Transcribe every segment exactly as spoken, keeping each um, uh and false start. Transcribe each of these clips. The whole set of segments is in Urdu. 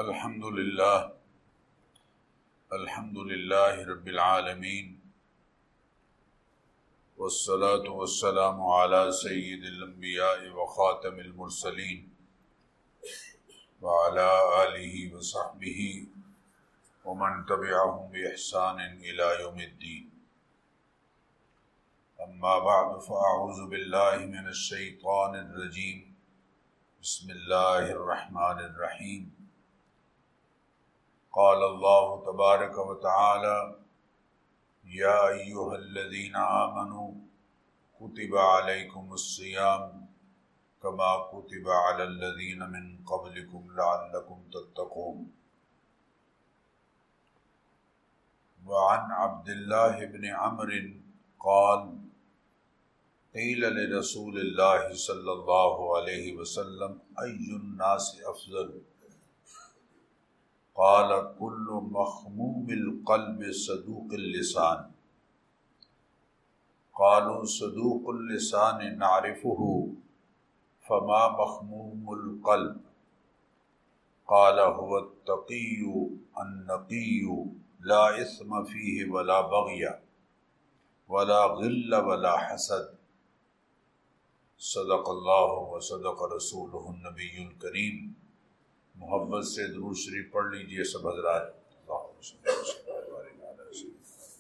الحمد للہ الحمد للہ رب العالمین والصلاة والسلام علی سید الانبیاء وخاتم المرسلین وعلی آلہ وصحبہ ومن تبعہم بإحسان الی یوم الدین. اما بعد فاعوذ باللہ من الشیطان الرجیم. بسم اللہ الرحمن الرحیم. قال اللہ تبارک و تعالی یا ایہا الذین آمنوا کتب علیکم الصیام کما کتب علی الذین من قبلکم لعلکم تتقون. وعن عبد اللہ بن عمرو قال قیل لرسول اللہ صلی اللہ علیہ وسلم ای الناس افضل؟ قال کل مخموم القلب صدوق اللسان. قالوا صدوق اللسان نعرفه فما مخموم القلب؟ قال هو التقی النقی لا اثم فیہ ولا بغی ولا غل ولا حسد. صدق اللہ و صدق رسولہ النبی الکریم. محبت سے درود شریف پڑھ لیجئے سب حضرات. اللہم صلی اللہ علیہ وسلم.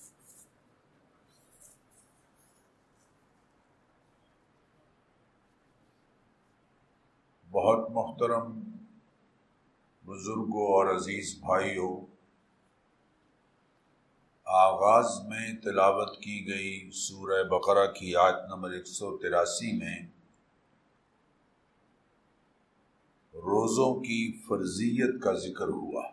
بہت محترم بزرگوں اور عزیز بھائیوں، آغاز میں تلاوت کی گئی سورہ بقرہ کی آیت نمبر ایک سو تراسی میں روزوں کی فرضیت کا ذکر ہوا.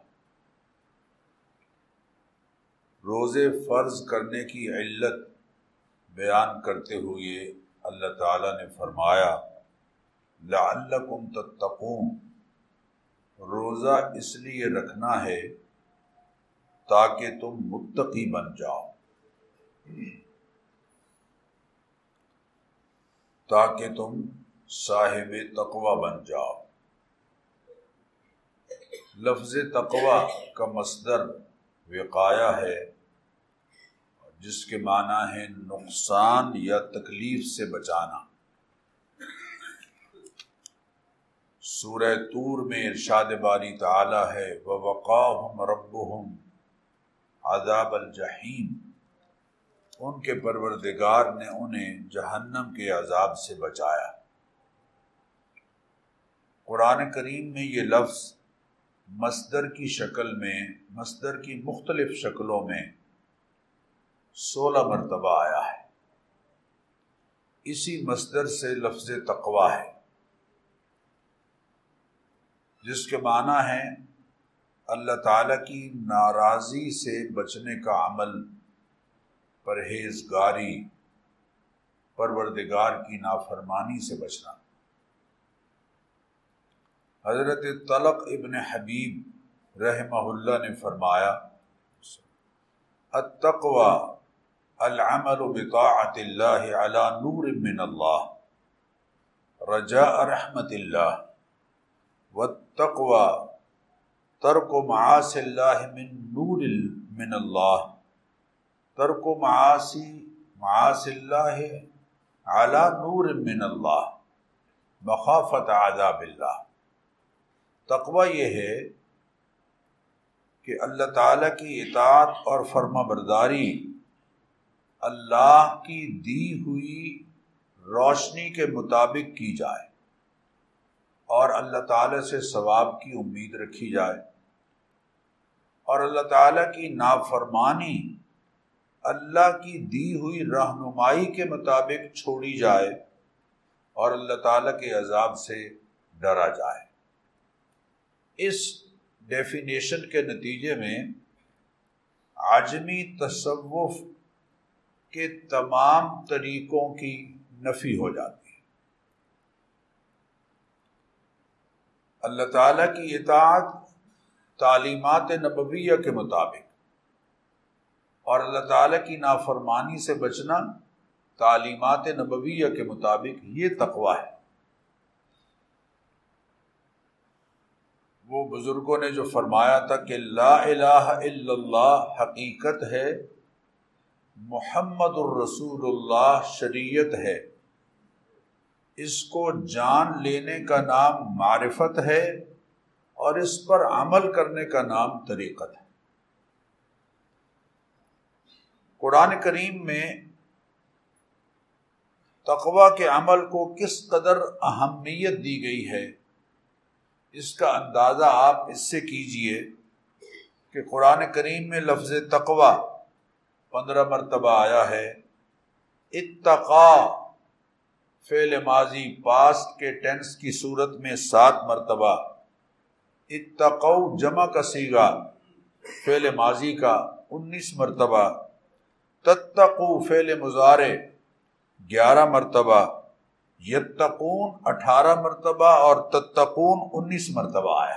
روزے فرض کرنے کی علت بیان کرتے ہوئے اللہ تعالیٰ نے فرمایا لعلکم تتقون. روزہ اس لیے رکھنا ہے تاکہ تم متقی بن جاؤ، تاکہ تم صاحب تقوی بن جاؤ. لفظ تقوی کا مصدر وقایہ ہے جس کے معنی ہے نقصان یا تکلیف سے بچانا. سورہ طور میں ارشاد باری تعالی ہے وَوَقَاهُمْ رَبُّهُمْ عذاب الجحیم. ان کے پروردگار نے انہیں جہنم کے عذاب سے بچایا. قرآن کریم میں یہ لفظ مصدر کی شکل میں مصدر کی مختلف شکلوں میں سولہ مرتبہ آیا ہے. اسی مصدر سے لفظ تقوی ہے جس کے معنی ہے اللہ تعالیٰ کی ناراضی سے بچنے کا عمل، پرہیزگاری، پروردگار کی نافرمانی سے بچنا. حضرت طلق ابن حبیب رحمہ اللہ نے فرمایا التقوی العمل بطاعت اللہ علی نور من اللہ رجاء رحمت اللہ، والتقوی ترک معاصی اللہ من نور من اللہ ترک معاصی معاصی اللہ علی نور من اللہ مخافت عذاب اللہ. تقوی یہ ہے کہ اللہ تعالیٰ کی اطاعت اور فرما برداری اللہ کی دی ہوئی روشنی کے مطابق کی جائے اور اللہ تعالیٰ سے ثواب کی امید رکھی جائے، اور اللہ تعالیٰ کی نافرمانی اللہ کی دی ہوئی رہنمائی کے مطابق چھوڑی جائے اور اللہ تعالیٰ کے عذاب سے ڈرا جائے. اس ڈیفینیشن کے نتیجے میں عجمی تصوف کے تمام طریقوں کی نفی ہو جاتی ہے. اللہ تعالیٰ کی اطاعت تعلیمات نبویہ کے مطابق اور اللہ تعالیٰ کی نافرمانی سے بچنا تعلیمات نبویہ کے مطابق، یہ تقوی ہے. وہ بزرگوں نے جو فرمایا تھا کہ لا الہ الا اللہ حقیقت ہے، محمد الرسول اللہ شریعت ہے، اس کو جان لینے کا نام معرفت ہے اور اس پر عمل کرنے کا نام طریقت ہے۔ قرآن کریم میں تقوی کے عمل کو کس قدر اہمیت دی گئی ہے، اس کا اندازہ آپ اس سے کیجئے کہ قرآن کریم میں لفظ تقوی پندرہ مرتبہ آیا ہے۔ اتقا فعل ماضی پاسٹ کے ٹینس کی صورت میں سات مرتبہ، اتقو جمع کا صیغہ فعل ماضی کا انیس مرتبہ، تتقو فعل مضارع گیارہ مرتبہ، یتقون اٹھارہ مرتبہ اور تتقون انیس مرتبہ آیا۔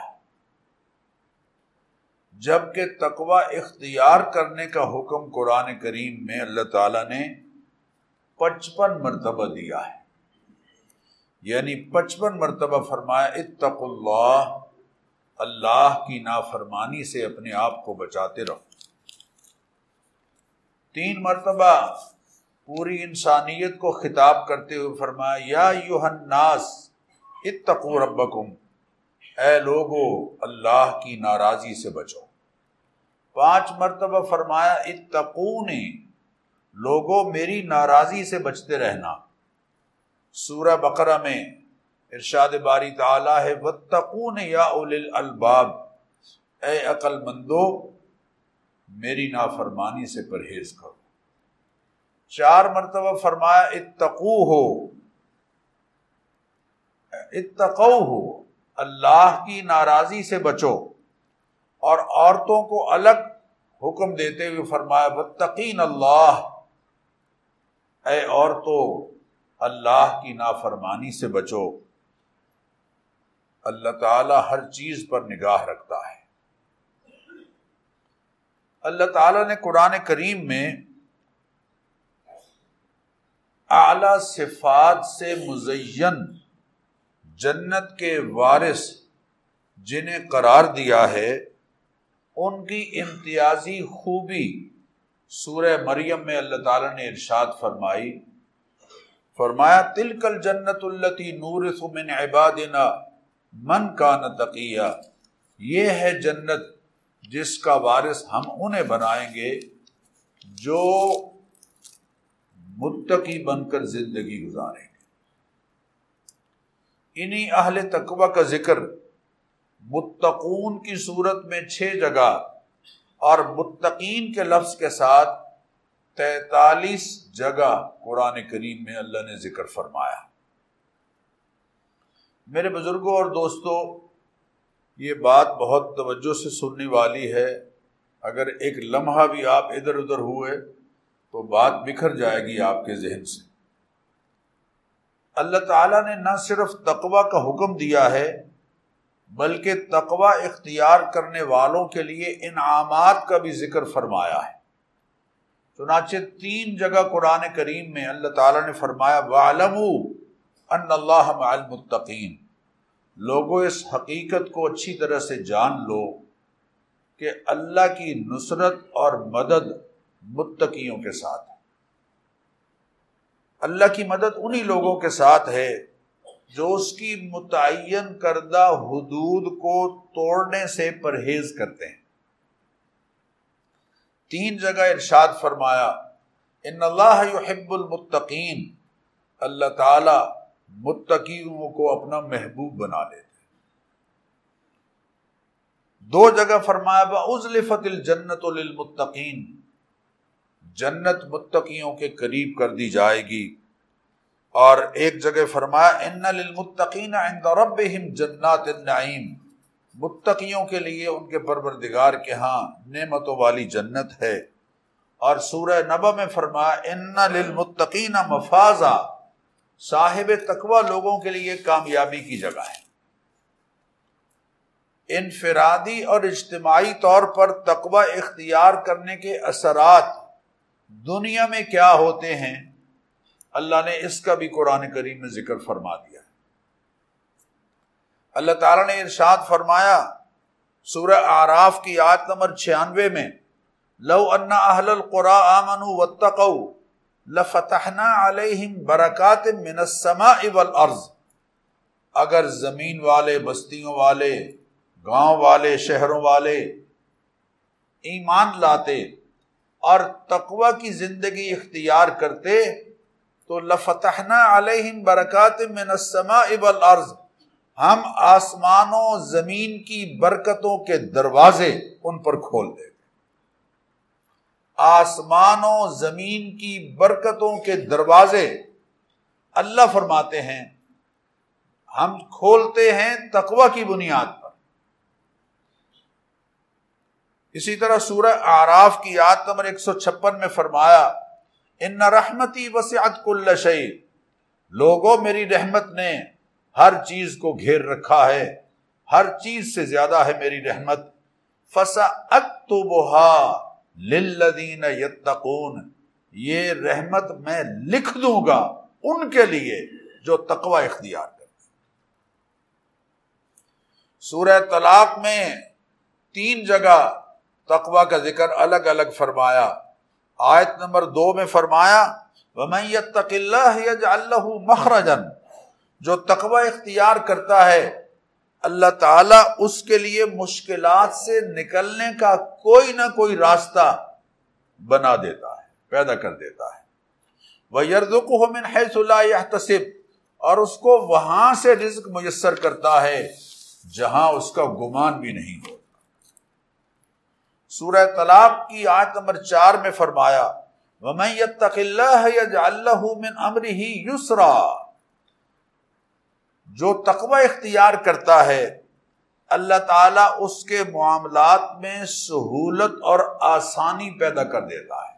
جبکہ تقوی اختیار کرنے کا حکم قرآن کریم میں اللہ تعالیٰ نے پچپن مرتبہ دیا ہے، یعنی پچپن مرتبہ فرمایا اتقوا اللہ، اللہ کی نافرمانی سے اپنے آپ کو بچاتے رہو۔ تین مرتبہ پوری انسانیت کو خطاب کرتے ہوئے فرمایا یا ایھا الناس اتقوا ربکم، اے لوگو اللہ کی ناراضی سے بچو۔ پانچ مرتبہ فرمایا اتقونی، لوگو میری ناراضی سے بچتے رہنا۔ سورہ بقرہ میں ارشاد باری تعالیٰ ہے واتقون یا اولی الالباب، اے عقل مندو میری نافرمانی سے پرہیز کرو۔ چار مرتبہ فرمایا اتقوہ، اتقوہ اللہ کی ناراضی سے بچو، اور عورتوں کو الگ حکم دیتے ہوئے فرمایا واتقین اللہ، اے عورتوں اللہ کی نافرمانی سے بچو۔ اللہ تعالی ہر چیز پر نگاہ رکھتا ہے۔ اللہ تعالیٰ نے قرآن کریم میں اعلیٰ صفات سے مزین جنت کے وارث جنہیں قرار دیا ہے، ان کی امتیازی خوبی سورہ مریم میں اللہ تعالیٰ نے ارشاد فرمائی فرمایا تلک الجنت التی نورث من عبادنا من کان تقیا، یہ ہے جنت جس کا وارث ہم انہیں بنائیں گے جو متقی بن کر زندگی گزاریں گے۔ انہی اہل تقوی کا ذکر متقون کی صورت میں چھ جگہ اور متقین کے لفظ کے ساتھ تینتالیس جگہ قرآن کریم میں اللہ نے ذکر فرمایا۔ میرے بزرگوں اور دوستوں، یہ بات بہت توجہ سے سننے والی ہے، اگر ایک لمحہ بھی آپ ادھر ادھر ہوئے تو بات بکھر جائے گی آپ کے ذہن سے۔ اللہ تعالیٰ نے نہ صرف تقوی کا حکم دیا ہے بلکہ تقوی اختیار کرنے والوں کے لیے انعامات کا بھی ذکر فرمایا ہے۔ چنانچہ تین جگہ قرآن کریم میں اللہ تعالیٰ نے فرمایا وَاعْلَمُوا أَنَّ اللَّهَ مَعَ الْمُتَّقِينَ، لوگوں اس حقیقت کو اچھی طرح سے جان لو کہ اللہ کی نصرت اور مدد متقیوں کے ساتھ ہے۔ اللہ کی مدد انہی لوگوں کے ساتھ ہے جو اس کی متعین کردہ حدود کو توڑنے سے پرہیز کرتے ہیں۔ تین جگہ ارشاد فرمایا ان اللہ یحب المتقین، اللہ تعالی متقیوں کو اپنا محبوب بنا لیتے ہیں۔ دو جگہ فرمایا وَأُزْلِفَتِ الْجَنَّةُ لِلْمُتَّقِينَ، جنت متقیوں کے قریب کر دی جائے گی۔ اور ایک جگہ فرمایا ان للمتقین عند ربہم جنات النعیم، متقیوں کے لیے ان کے پروردگار کے ہاں نعمتوں والی جنت ہے۔ اور سورہ نبا میں فرمایا ان للمتقین مفازا، صاحب تقوی لوگوں کے لیے کامیابی کی جگہ ہے۔ انفرادی اور اجتماعی طور پر تقوی اختیار کرنے کے اثرات دنیا میں کیا ہوتے ہیں، اللہ نے اس کا بھی قرآن کریم میں ذکر فرما دیا۔ اللہ تعالیٰ نے ارشاد فرمایا سورہ اعراف کی آیت نمبر چھیانوے میں لو ان اہل القری آمنوا واتقوا لفتحنا علیہم برکات من السماء والارض، اگر زمین والے، بستیوں والے، گاؤں والے، شہروں والے ایمان لاتے اور تقوی کی زندگی اختیار کرتے تو لفتحنا علیہم برکات من السماء والارض، ہم آسمانوں زمین کی برکتوں کے دروازے ان پر کھول دیں گے۔ آسمانوں زمین کی برکتوں کے دروازے اللہ فرماتے ہیں ہم کھولتے ہیں تقوی کی بنیاد پر۔ اسی طرح سورہ اعراف کی آیت نمبر ایک سو چھپن میں فرمایا ان رحمتی وسعت کل شیء، لوگوں میری رحمت نے ہر چیز کو گھیر رکھا ہے، ہر چیز سے زیادہ ہے میری رحمت۔ فَسَأَكْتُبُهَا لِلَّذِينَ يَتَّقُونَ، یہ رحمت میں لکھ دوں گا ان کے لیے جو تقوی اختیار کرتے۔ سورہ طلاق میں تین جگہ تقوی کا ذکر الگ الگ فرمایا۔ آیت نمبر دو میں فرمایا وَمَن يَتَّقِ اللَّهَ يَجْعَل لَّهُ مَخْرَجًا، جو تقوی اختیار کرتا ہے اللہ تعالیٰ اس کے لیے مشکلات سے نکلنے کا کوئی نہ کوئی راستہ بنا دیتا ہے، پیدا کر دیتا ہے۔ وَيَرْزُقُهُ مِنْ حَيْثُ لَا يَحْتَسِبُ، اور اس کو وہاں سے رزق میسر کرتا ہے جہاں اس کا گمان بھی نہیں ہوتا۔ سورہ طلاق کی آیت نمبر چار میں فرمایا وَمَن يَتَّقِ اللَّهَ يَجْعَل لَّهُ مِنْ أَمْرِهِ يُسْرًا، جو تقوی اختیار کرتا ہے اللہ تعالیٰ اس کے معاملات میں سہولت اور آسانی پیدا کر دیتا ہے۔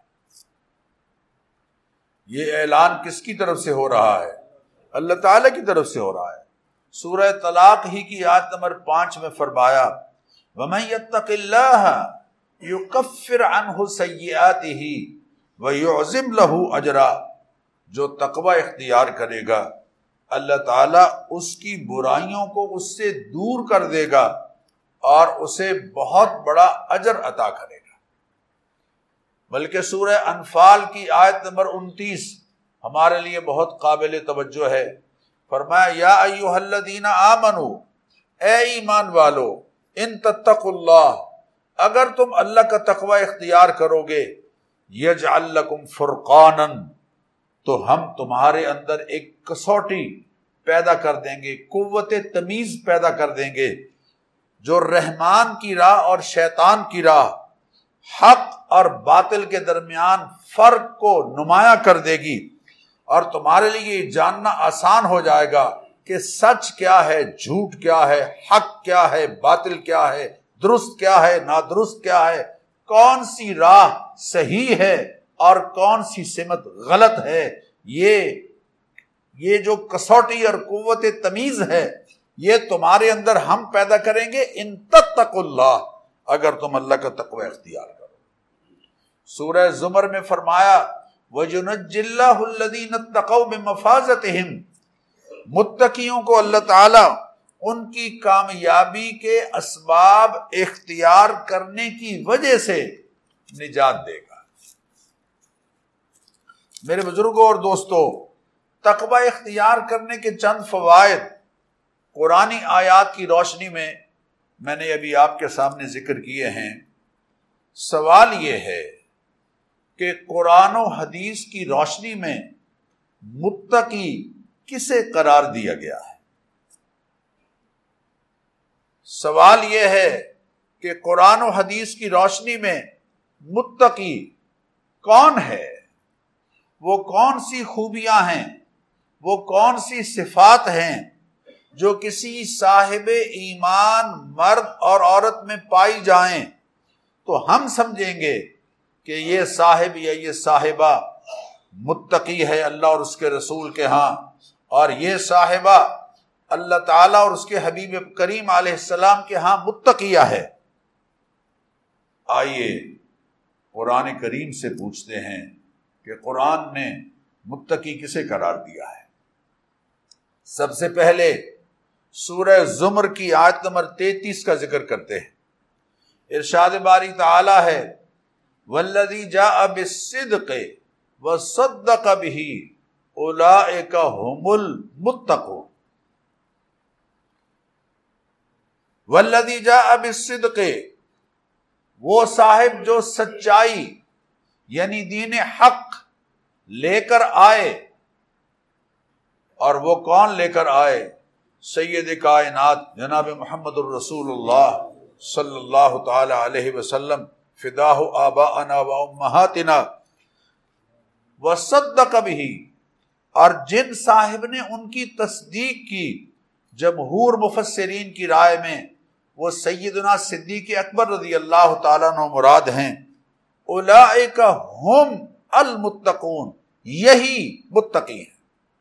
یہ اعلان کس کی طرف سے ہو رہا ہے؟ اللہ تعالیٰ کی طرف سے ہو رہا ہے۔ سورہ طلاق ہی کی آیت نمبر پانچ میں فرمایا وَمَن يَتَّقِ اللَّهَ يُكَفِّرْ عَنْهُ سَيِّئَاتِهِ وَيُعْظِمْ لَهُ أَجْرًا، جو تقوی اختیار کرے گا اللہ تعالیٰ اس کی برائیوں کو اس سے دور کر دے گا اور اسے بہت بڑا اجر عطا کرے گا۔ بلکہ سورہ انفال کی آیت نمبر انتیس ہمارے لیے بہت قابل توجہ ہے۔ فرمایا یا ایھا الذین آمنوا، اے ایمان والو، ان تتقوا اللہ، اگر تم اللہ کا تقوی اختیار کرو گے، یجعل لکم فرقانا، تو ہم تمہارے اندر ایک کسوٹی پیدا کر دیں گے، قوت تمیز پیدا کر دیں گے، جو رحمان کی راہ اور شیطان کی راہ، حق اور باطل کے درمیان فرق کو نمایاں کر دے گی، اور تمہارے لیے یہ جاننا آسان ہو جائے گا کہ سچ کیا ہے، جھوٹ کیا ہے، حق کیا ہے، باطل کیا ہے، درست کیا ہے، نادرست کیا ہے، کون سی راہ صحیح ہے اور کون سی سمت غلط ہے۔ یہ یہ جو کسوٹی اور قوت تمیز ہے یہ تمہارے اندر ہم پیدا کریں گے ان تتقوا اللہ، اگر تم اللہ کا تقوی اختیار کرو۔ سورہ زمر میں فرمایا وَيُنَجِّ اللَّهُ الَّذِينَ اتَّقَوْا بِمَفَازَتِهِمْ، متقیوں کو اللہ تعالیٰ ان کی کامیابی کے اسباب اختیار کرنے کی وجہ سے نجات دے گا۔ میرے بزرگوں اور دوستو، تقوی اختیار کرنے کے چند فوائد قرآنی آیات کی روشنی میں میں نے ابھی آپ کے سامنے ذکر کیے ہیں۔ سوال یہ ہے کہ قرآن و حدیث کی روشنی میں متقی کسے قرار دیا گیا ہے؟ سوال یہ ہے کہ قرآن و حدیث کی روشنی میں متقی کون ہے؟ وہ کون سی خوبیاں ہیں، وہ کون سی صفات ہیں جو کسی صاحب ایمان مرد اور عورت میں پائی جائیں تو ہم سمجھیں گے کہ یہ صاحب یا یہ صاحبہ متقی ہے اللہ اور اس کے رسول کے ہاں، اور یہ صاحبہ اللہ تعالیٰ اور اس کے حبیب کریم علیہ السلام کے ہاں متقیہ ہے۔ آئیے قرآن کریم سے پوچھتے ہیں کہ قرآن نے متقی کسے قرار دیا ہے۔ سب سے پہلے سورہ زمر کی آیت نمبر تینتیس کا ذکر کرتے ہیں۔ ارشاد باری تعالی ہے والذی جاء بالصدق وصدق به اولئک هم المتقون۔ والذی جاء بالصدق، وہ صاحب جو سچائی یعنی دین حق لے کر آئے، اور وہ کون لے کر آئے؟ سید کائنات جناب محمد الرسول اللہ صلی اللہ تعالی علیہ وسلم، فداہ آباءنا و امہاتنا، وصدق به، اور جن صاحب نے ان کی تصدیق کی جمہور مفسرین کی رائے میں وہ سیدنا صدیق اکبر رضی اللہ تعالیٰ عنہ مراد ہیں۔ اولئک ہم المتقون، یہی متقی ہیں۔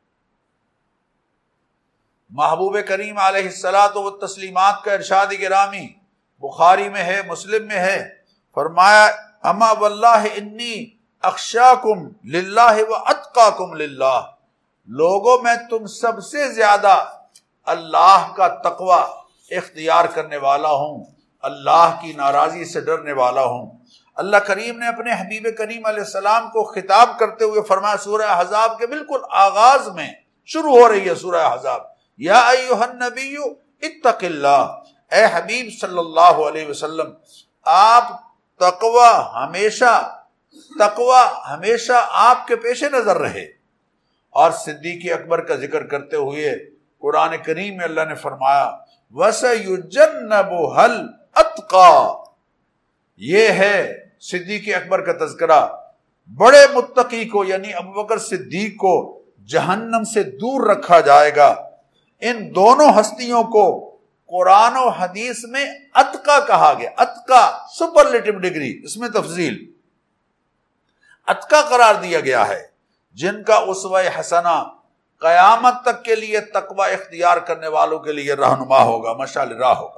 محبوب کریم علیہ الصلاۃ والتسلیمات کا ارشاد گرامی بخاری میں ہے، مسلم میں ہے، فرمایا اما واللہ انی اخشاکم للہ واتقاکم للہ، لوگوں میں تم سب سے زیادہ اللہ کا تقوی اختیار کرنے والا ہوں، اللہ کی ناراضی سے ڈرنے والا ہوں۔ اللہ کریم نے اپنے حبیب کریم علیہ السلام کو خطاب کرتے ہوئے فرمایا، سورہ احزاب کے بالکل آغاز میں شروع ہو رہی ہے سورہ احزاب، یا ایھا النبی اتق اللہ، اے حبیب صلی اللہ علیہ وسلم آپ تقوی ہمیشہ تقوی ہمیشہ آپ کے پیش نظر رہے۔ اور صدیق اکبر کا ذکر کرتے ہوئے قرآن کریم میں اللہ نے فرمایا وَسَيُجَنَّبُهَا الْأَتْقَى، یہ ہے صدیق اکبر کا تذکرہ، بڑے متقی کو یعنی ابوبکر صدیق کو جہنم سے دور رکھا جائے گا۔ ان دونوں ہستیوں کو قرآن و حدیث میں اتقا کہا گیا، اتقا سپرلیٹو ڈگری، اس میں تفضیل، اتقا قرار دیا گیا ہے، جن کا اسوہ حسنہ قیامت تک کے لیے تقوی اختیار کرنے والوں کے لیے رہنما ہوگا، مشعل راہ ہوگا۔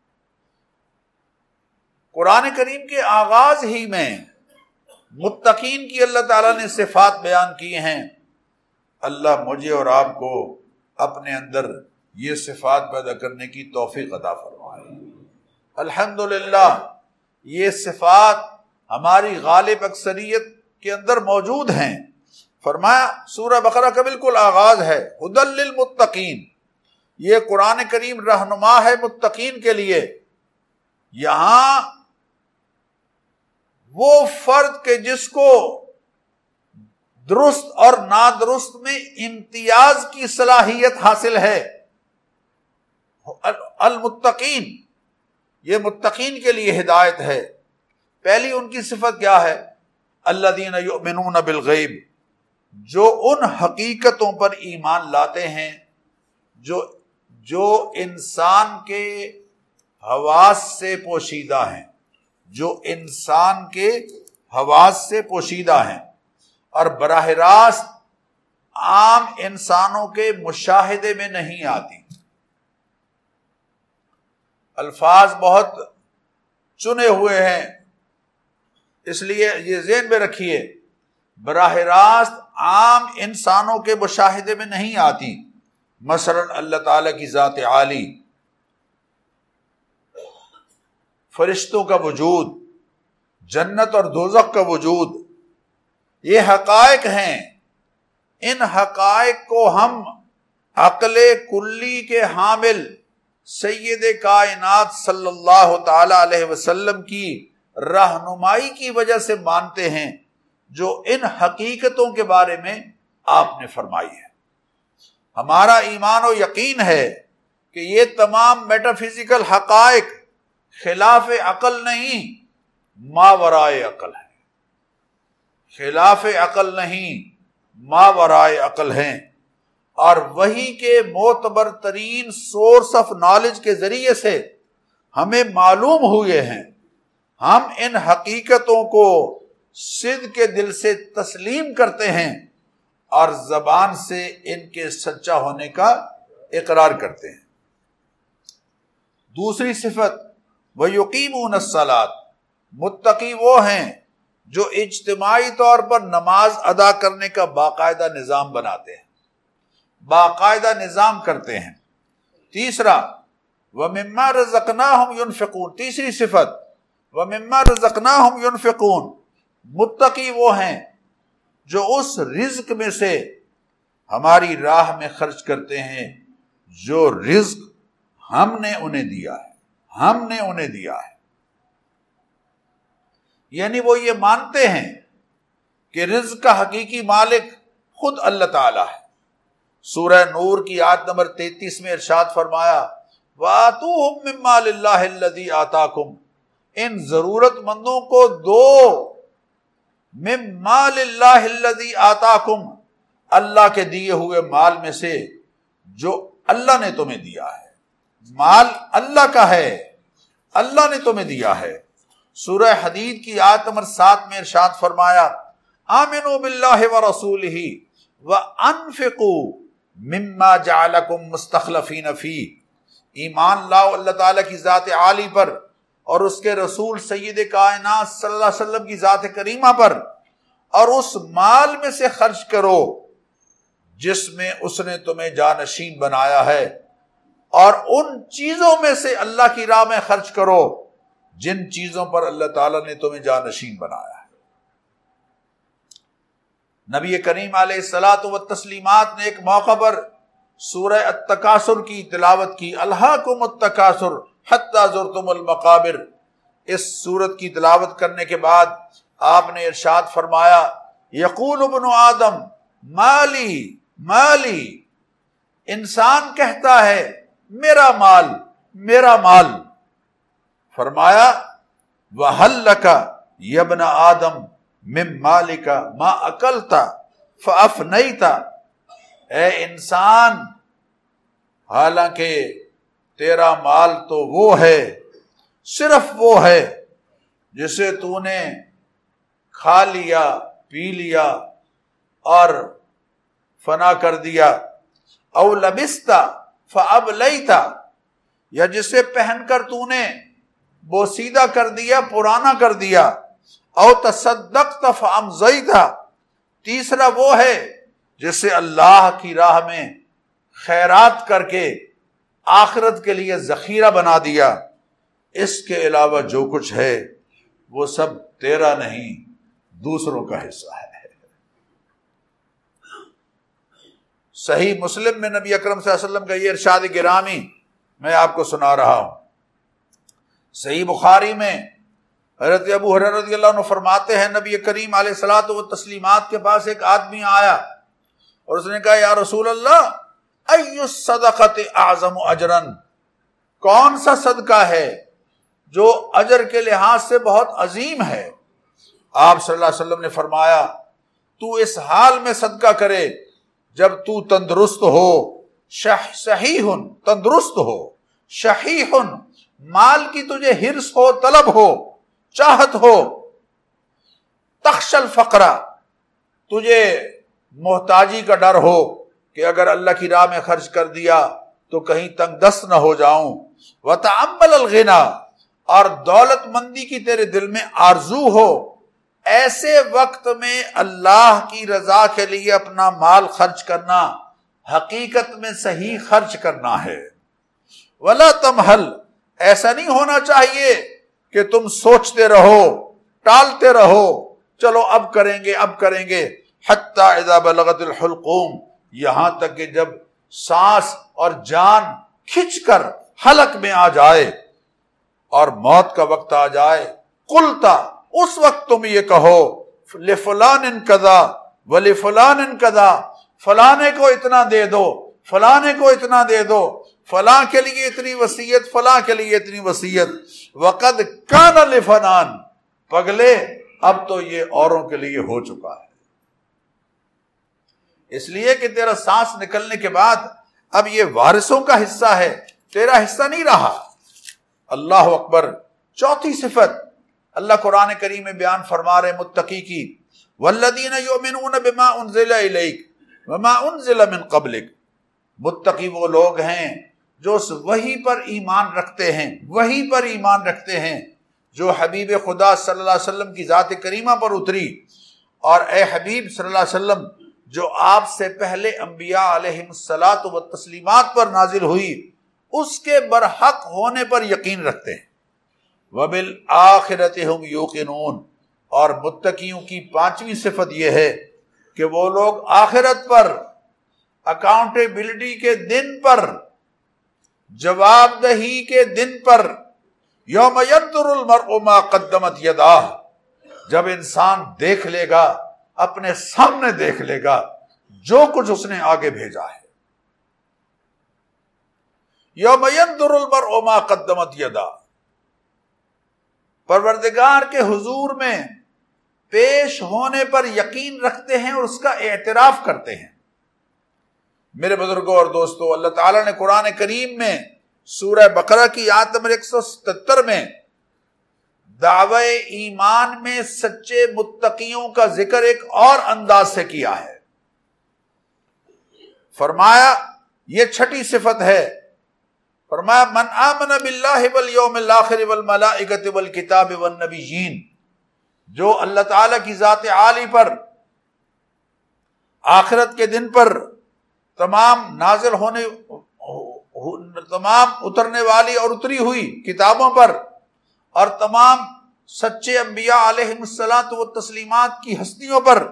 قرآن کریم کے آغاز ہی میں متقین کی اللہ تعالیٰ نے صفات بیان کی ہیں۔ اللہ مجھے اور آپ کو اپنے اندر یہ صفات پیدا کرنے کی توفیق عطا فرمائے۔ الحمدللہ یہ صفات ہماری غالب اکثریت کے اندر موجود ہیں۔ فرمایا سورہ بقرہ کا بالکل آغاز ہے ھدی للمتقین، یہ قرآن کریم رہنما ہے متقین کے لیے۔ یہاں وہ فرد کے جس کو درست اور نادرست میں امتیاز کی صلاحیت حاصل ہے، المتقین، یہ متقین کے لیے ہدایت ہے۔ پہلی ان کی صفت کیا ہے؟ الذین یؤمنون بالغیب، جو ان حقیقتوں پر ایمان لاتے ہیں جو جو انسان کے حواس سے پوشیدہ ہیں، جو انسان کے حواس سے پوشیدہ ہیں اور براہ راست عام انسانوں کے مشاہدے میں نہیں آتی۔ الفاظ بہت چنے ہوئے ہیں، اس لیے یہ ذہن میں رکھیے، براہ راست عام انسانوں کے مشاہدے میں نہیں آتی۔ مثلا اللہ تعالیٰ کی ذات عالی، فرشتوں کا وجود، جنت اور دوزخ کا وجود، یہ حقائق ہیں۔ ان حقائق کو ہم عقل کلی کے حامل سید کائنات صلی اللہ تعالی علیہ وسلم کی رہنمائی کی وجہ سے مانتے ہیں، جو ان حقیقتوں کے بارے میں آپ نے فرمائی ہے۔ ہمارا ایمان و یقین ہے کہ یہ تمام میٹا فزیکل حقائق خلاف عقل نہیں، ماورائے عقل ہے، خلاف عقل نہیں، ماورائے عقل ہیں، اور وہی کے معتبر ترین سورس آف نالج کے ذریعے سے ہمیں معلوم ہوئے ہیں۔ ہم ان حقیقتوں کو صدق کے دل سے تسلیم کرتے ہیں اور زبان سے ان کے سچا ہونے کا اقرار کرتے ہیں۔ دوسری صفت وَيُقِيمُونَ الصَّلَاةَ، متقی وہ ہیں جو اجتماعی طور پر نماز ادا کرنے کا باقاعدہ نظام بناتے ہیں، باقاعدہ نظام کرتے ہیں۔ تیسرا وَمِمَّا رَزَقْنَاهُمْ يُنْفِقُونَ، تیسری صفت وَمِمَّا رَزَقْنَاهُمْ يُنْفِقُونَ، متقی وہ ہیں جو اس رزق میں سے ہماری راہ میں خرچ کرتے ہیں جو رزق ہم نے انہیں دیا ہے، ہم نے انہیں دیا ہے۔ یعنی وہ یہ مانتے ہیں کہ رزق کا حقیقی مالک خود اللہ تعالیٰ ہے۔ سورہ نور کی آیت نمبر تینتیس میں ارشاد فرمایا وَآتُوهُم مِّن مَّالِ اللَّهِ الَّذِي آتَاكُمْ، ان ضرورت مندوں کو دو مِّن مَّالِ اللَّهِ الَّذِي آتَاكُمْ، اللہ کے دیے ہوئے مال میں سے جو اللہ نے تمہیں دیا ہے۔ مال اللہ کا ہے، اللہ نے تمہیں دیا ہے۔ سورہ حدید کی آیت نمبر سات میں ارشاد فرمایا آمنوا باللہ ورسولہ وانفقوا مما جعلکم مستخلفین فیہ، ایمان لاؤ اللہ تعالیٰ کی ذات عالی پر اور اس کے رسول سید کائنات صلی اللہ علیہ وسلم کی ذات کریمہ پر، اور اس مال میں سے خرچ کرو جس میں اس نے تمہیں جانشین بنایا ہے، اور ان چیزوں میں سے اللہ کی راہ میں خرچ کرو جن چیزوں پر اللہ تعالیٰ نے تمہیں جانشین بنایا ہے۔ نبی کریم علیہ الصلاۃ والتسلیمات نے ایک موقع پر سورہ التکاثر کی تلاوت کی، الہاکم التکاثر حتی زرتم المقابر۔ اس سورت کی تلاوت کرنے کے بعد آپ نے ارشاد فرمایا یقول ابن آدم مالی مالی، انسان کہتا ہے میرا مال میرا مال، فرمایا وَهَلْ لَكَ يَا ابْنَ آدم مِن مَالِكَ مَا أَكَلْتَ فَأَفْنَيْتَ، اے انسان حالانکہ تیرا مال تو وہ ہے، صرف وہ ہے جسے تو نے کھا لیا پی لیا اور فنا کر دیا، او لبست فابلیت، یا جسے پہن کر تو نے بوسیدہ کر دیا پرانا کر دیا، او تصدقت فامضیت، تیسرا وہ ہے جسے اللہ کی راہ میں خیرات کر کے آخرت کے لیے ذخیرہ بنا دیا۔ اس کے علاوہ جو کچھ ہے وہ سب تیرا نہیں دوسروں کا حصہ ہے۔ صحیح مسلم میں نبی اکرم صلی اللہ علیہ وسلم کا یہ ارشاد گرامی میں آپ کو سنا رہا ہوں۔ صحیح بخاری میں حضرت ابو ہریرہ رضی اللہ عنہ فرماتے ہیں نبی کریم علیہ الصلوۃ والتسلیمات کے پاس ایک آدمی آیا اور اس نے کہا یا رسول اللہ ای الصدقۃ اعظم اجرا، کون سا صدقہ ہے جو اجر کے لحاظ سے بہت عظیم ہے؟ آپ صلی اللہ علیہ وسلم نے فرمایا تو اس حال میں صدقہ کرے جب تو تندرست ہو، صحیح تندرست ہو، شحیح مال کی تجھے حرص ہو، طلب ہو، چاہت ہو، تخشى الفقر تجھے محتاجی کا ڈر ہو کہ اگر اللہ کی راہ میں خرچ کر دیا تو کہیں تنگ دست نہ ہو جاؤں، وتأمل الغنى اور دولت مندی کی تیرے دل میں آرزو ہو، ایسے وقت میں اللہ کی رضا کے لیے اپنا مال خرچ کرنا حقیقت میں صحیح خرچ کرنا ہے۔ ولا تمہل، ایسا نہیں ہونا چاہیے کہ تم سوچتے رہو ٹالتے رہو چلو اب کریں گے اب کریں گے، حتی اذا بلغت الحلقوم، یہاں تک کہ جب سانس اور جان کھچ کر حلق میں آ جائے اور موت کا وقت آ جائے، قلتا، اس وقت تم یہ کہو لفلان کذا ولفلان کذا، فلانے کو اتنا دے دو فلانے کو اتنا دے دو، فلاں کے لیے اتنی وصیت فلاں کے لیے اتنی وصیت، وقد کان لفلان، پگلے اب تو یہ اوروں کے لیے ہو چکا ہے، اس لیے کہ تیرا سانس نکلنے کے بعد اب یہ وارثوں کا حصہ ہے، تیرا حصہ نہیں رہا۔ اللہ اکبر۔ چوتھی صفت اللہ قرآن کریم میں بیان فرما رہے متقی کی، والذین یؤمنون بما انزل الیک وما انزل من قبلک، متقی وہ لوگ ہیں جو اس وحی پر ایمان رکھتے ہیں، وحی پر ایمان رکھتے ہیں جو حبیب خدا صلی اللہ علیہ وسلم کی ذات کریمہ پر اتری، اور اے حبیب صلی اللہ علیہ وسلم جو آپ سے پہلے انبیاء علیہم الصلاۃ والتسلیمات پر نازل ہوئی اس کے برحق ہونے پر یقین رکھتے ہیں۔ وبالآخرۃ ہم یوقنون، اور متقیوں کی پانچویں صفت یہ ہے کہ وہ لوگ آخرت پر، اکاؤنٹیبلٹی کے دن پر، جواب دہی کے دن پر، یوم ینظر المرء ما قدمت یداہ، جب انسان دیکھ لے گا، اپنے سامنے دیکھ لے گا جو کچھ اس نے آگے بھیجا ہے۔ یوم ینظر المرء ما قدمت یداہ، پروردگار کے حضور میں پیش ہونے پر یقین رکھتے ہیں اور اس کا اعتراف کرتے ہیں۔ میرے بزرگوں اور دوستو، اللہ تعالیٰ نے قرآن کریم میں سورہ بقرہ کی آیت نمبر ایک سو ستر میں دعوی ایمان میں سچے متقیوں کا ذکر ایک اور انداز سے کیا ہے۔ فرمایا یہ چھٹی صفت ہے، فرمایا من آمن باللہ والیوم الآخر والملائکۃ والکتاب والنبیین، جو اللہ تعالیٰ کی ذات عالی پر، آخرت کے دن پر، تمام نازل ہونے تمام اترنے والی اور اتری ہوئی کتابوں پر، اور تمام سچے انبیاء علیہم الصلاۃ والتسلیمات کی ہستیوں پر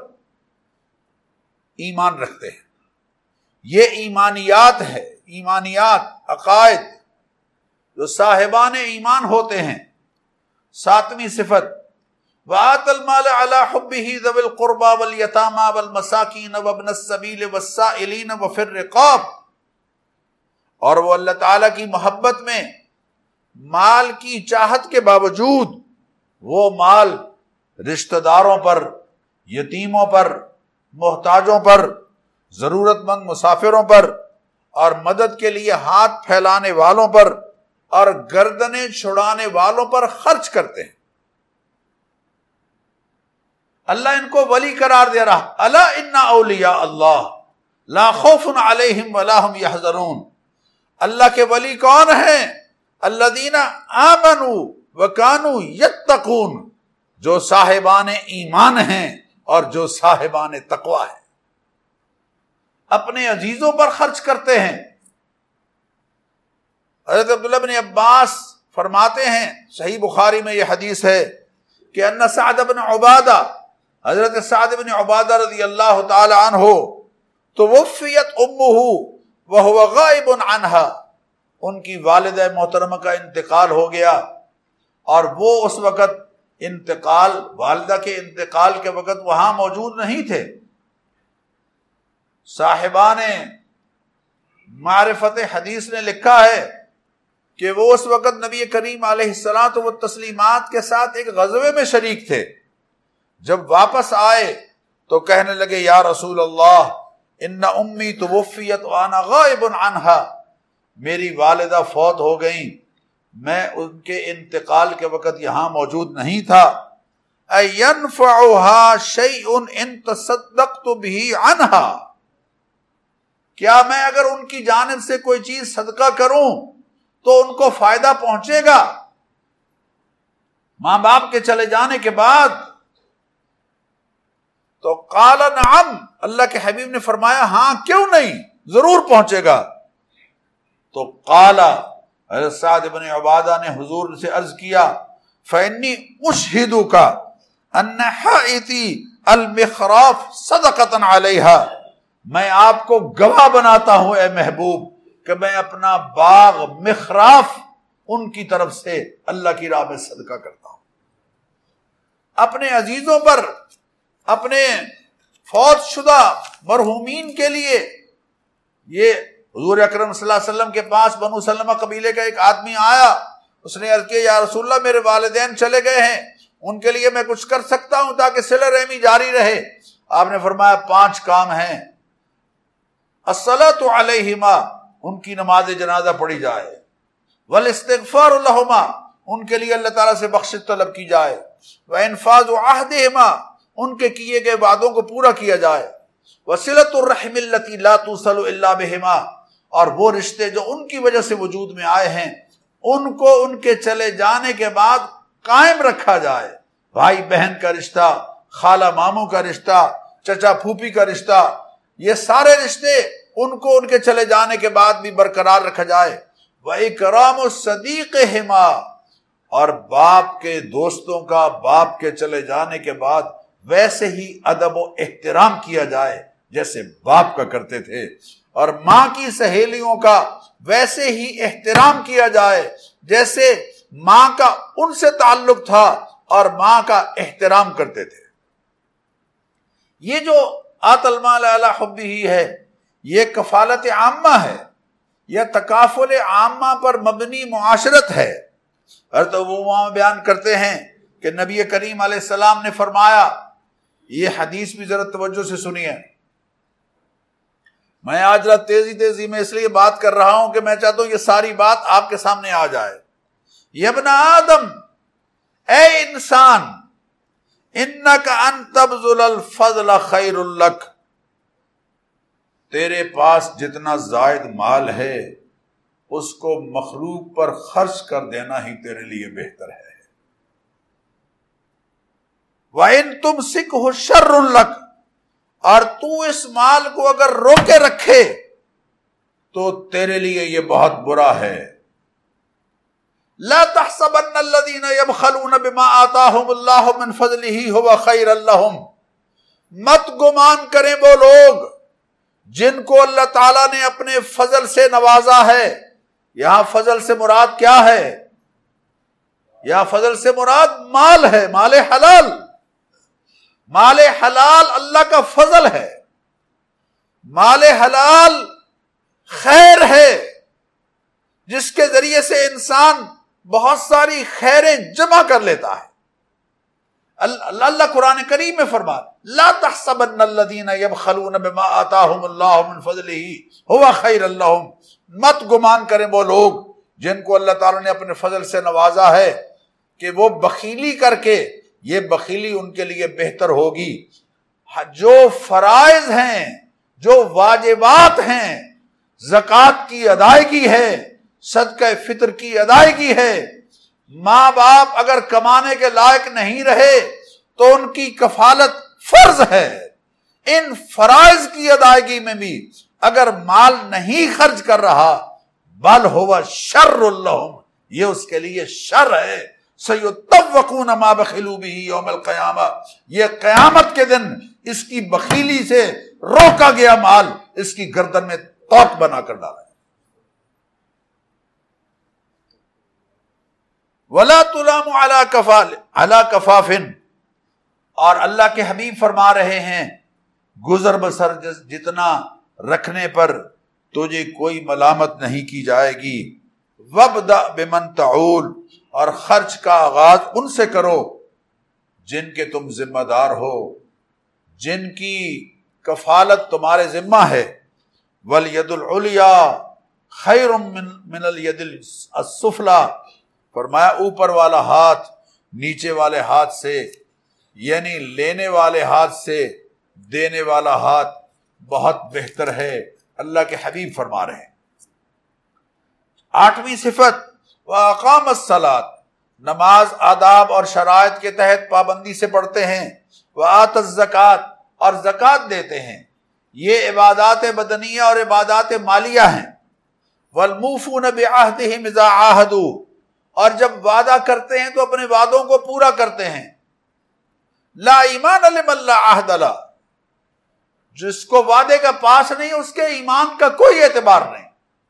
ایمان رکھتے ہیں۔ یہ ایمانیات ہے، ایمانیات، عقائد جو صاحبان ایمان ہوتے ہیں۔ ساتویں صفت وآت المال علی حبہ ذوی القربى والیتامى والمساکین وابن السبیل والسائلین وفی الرقاب، اور وہ اللہ تعالیٰ کی محبت میں مال کی چاہت کے باوجود وہ مال رشتہ داروں پر، یتیموں پر، محتاجوں پر، ضرورت مند مسافروں پر، اور مدد کے لیے ہاتھ پھیلانے والوں پر اور گردنیں چھڑانے والوں پر خرچ کرتے ہیں۔ اللہ ان کو ولی قرار دے رہا، الا ان اولیاء اللہ لا خوف علیہم ولا هم یحزنون، اللہ کے ولی کون ہیں؟ الذین آمنوا وکانوا یتقون، جو صاحبان ایمان ہیں اور جو صاحبان تقوی ہیں، اپنے عزیزوں پر خرچ کرتے ہیں۔ حضرت عبداللہ بن عباس فرماتے ہیں، صحیح بخاری میں یہ حدیث ہے کہ ان سعد بن عبادہ، حضرت سعد بن عبادہ رضی اللہ تعالی عنہ، توفیت امہ وہو غائب عنہا، ان کی والدہ محترمہ کا انتقال ہو گیا اور وہ اس وقت انتقال والدہ کے انتقال کے وقت وہاں موجود نہیں تھے۔ صاحبان معرفت حدیث نے لکھا ہے کہ وہ اس وقت نبی کریم علیہ الصلاۃ والتسلیمات کے ساتھ ایک غزوے میں شریک تھے۔ جب واپس آئے تو کہنے لگے یا رسول اللہ ان امی توفیت وانا غائب عنہا، میری والدہ فوت ہو گئیں، میں ان کے انتقال کے وقت یہاں موجود نہیں تھا۔ اینفعها شیء ان تصدقت به عنہا، کیا میں اگر ان کی جانب سے کوئی چیز صدقہ کروں تو ان کو فائدہ پہنچے گا؟ ماں باپ کے چلے جانے کے بعد تو قال نعم، اللہ کے حبیب نے فرمایا ہاں کیوں نہیں، ضرور پہنچے گا۔ تو قال، حضرت سعد بن عبادہ نے حضور سے عرض کیا فإنی اشہدک ان حائطی المخراف صدقۃ علیہا، میں آپ کو گواہ بناتا ہوں اے محبوب کہ میں اپنا باغ مخراف ان کی طرف سے اللہ کی راہ میں صدقہ کرتا ہوں۔ اپنے عزیزوں پر، اپنے فوت شدہ مرحومین کے لیے، یہ حضور اکرم صلی اللہ علیہ وسلم کے پاس بنو سلمہ قبیلے کا ایک آدمی آیا، اس نے عرض کیا یا رسول اللہ میرے والدین چلے گئے ہیں، ان کے لیے میں کچھ کر سکتا ہوں تاکہ صلہ رحمی جاری رہے؟ آپ نے فرمایا پانچ کام ہیں، الصلاۃ علیہما، ان کی نماز جنازہ پڑھی جائے، والاستغفار لہما، ان کے لیے اللہ تعالیٰ سے بخشش طلب کی جائے، وانفاذ عہدہما، ان کے کیے گئے وعدوں کو پورا کیا جائے، وصلۃ الرحم التی لا توصل الا بہما، اور وہ رشتے جو ان کی وجہ سے وجود میں آئے ہیں ان کو ان کے چلے جانے کے بعد قائم رکھا جائے، بھائی بہن کا رشتہ، خالہ ماموں کا رشتہ، چچا پھوپھی کا رشتہ، یہ سارے رشتے ان کو ان کے چلے جانے کے بعد بھی برقرار رکھا جائے، وَإِكْرَامُ صَدِيقِهِمَا، اور باپ کے دوستوں کا باپ کے چلے جانے کے بعد ویسے ہی ادب و احترام کیا جائے جیسے باپ کا کرتے تھے، اور ماں کی سہیلیوں کا ویسے ہی احترام کیا جائے جیسے ماں کا ان سے تعلق تھا اور ماں کا احترام کرتے تھے۔ یہ جو آت المال علی حبہ ہے یہ کفالت عامہ ہے، یہ تکافل عامہ پر مبنی معاشرت ہے۔ اور تو وہ وہاں بیان کرتے ہیں کہ نبی کریم علیہ السلام نے فرمایا، یہ حدیث بھی ذرا توجہ سے سنیے، میں آج رات تیزی تیزی میں اس لیے بات کر رہا ہوں کہ میں چاہتا ہوں یہ ساری بات آپ کے سامنے آ جائے۔ یا ابن آدم، اے انسان، انک ان تبذل الفضل خیر لک، تیرے پاس جتنا زائد مال ہے اس کو مخلوق پر خرچ کر دینا ہی تیرے لیے بہتر ہے۔ وَإِن تُمْسِكْهُ شَرٌّ لَكَ، اور تو اس مال کو اگر روکے رکھے تو تیرے لیے یہ بہت برا ہے۔ لا تحسبن الذين يبخلون بما آتاهم الله من فضله هو خيرا لهم، مت گمان کریں وہ لوگ جن کو اللہ تعالیٰ نے اپنے فضل سے نوازا ہے۔ یہاں فضل سے مراد کیا ہے؟ یہاں فضل سے مراد مال ہے، مال حلال۔ مال حلال اللہ کا فضل ہے، مال حلال خیر ہے جس کے ذریعے سے انسان بہت ساری خیریں جمع کر لیتا ہے۔ اللہ اللہ قرآن کریم میں فرماتا لا تحسبن الذین یبخلون بما آتاہم اللہ من فضلہ هو خیر لہم، مت گمان کریں وہ لوگ جن کو اللہ تعالیٰ نے اپنے فضل سے نوازا ہے کہ وہ بخیلی کر کے، یہ بخیلی ان کے لیے بہتر ہوگی۔ جو فرائض ہیں، جو واجبات ہیں، زکوٰۃ کی ادائیگی ہے، صدقہ فطر کی ادائیگی ہے، ماں باپ اگر کمانے کے لائق نہیں رہے تو ان کی کفالت فرض ہے۔ ان فرائض کی ادائیگی میں بھی اگر مال نہیں خرچ کر رہا، بل ہوا شر لہم، یہ اس کے لیے شر ہے۔ سیطوقون ما بخلوا به یوم القیامہ، یہ قیامت کے دن اس کی بخیلی سے روکا گیا مال اس کی گردن میں توق بنا کر ڈالا۔ ولا تلام علی کفال علی کفافن، اور اللہ کے حبیب فرما رہے ہیں گزر بسر جتنا رکھنے پر تجھے کوئی ملامت نہیں کی جائے گی۔ وابدأ بمن تعول، اور خرچ کا آغاز ان سے کرو جن کے تم ذمہ دار ہو، جن کی کفالت تمہارے ذمہ ہے۔ والید العلیٰ خیر من من الید السفلی، فرمایا اوپر والا ہاتھ نیچے والے ہاتھ سے، یعنی لینے والے ہاتھ سے دینے والا ہاتھ بہت بہتر ہے، اللہ کے حبیب فرما رہے ہیں۔ آٹھویں صفت وَأَقَامَ الصَّلَاةَ، نماز آداب اور شرائط کے تحت پابندی سے پڑھتے ہیں۔ وَآتَ الزَّکَاةَ، اور زکوٰۃ دیتے ہیں۔ یہ عبادات بدنیہ اور عبادات مالیہ ہیں۔ وَالْمُوفُونَ بِعَهْدِهِمْ إِذَا عَاهَدُوا، اور جب وعدہ کرتے ہیں تو اپنے وعدوں کو پورا کرتے ہیں۔ لا ایمان لمن لا عہد لہ، جس کو وعدے کا پاس نہیں اس کے ایمان کا کوئی اعتبار نہیں۔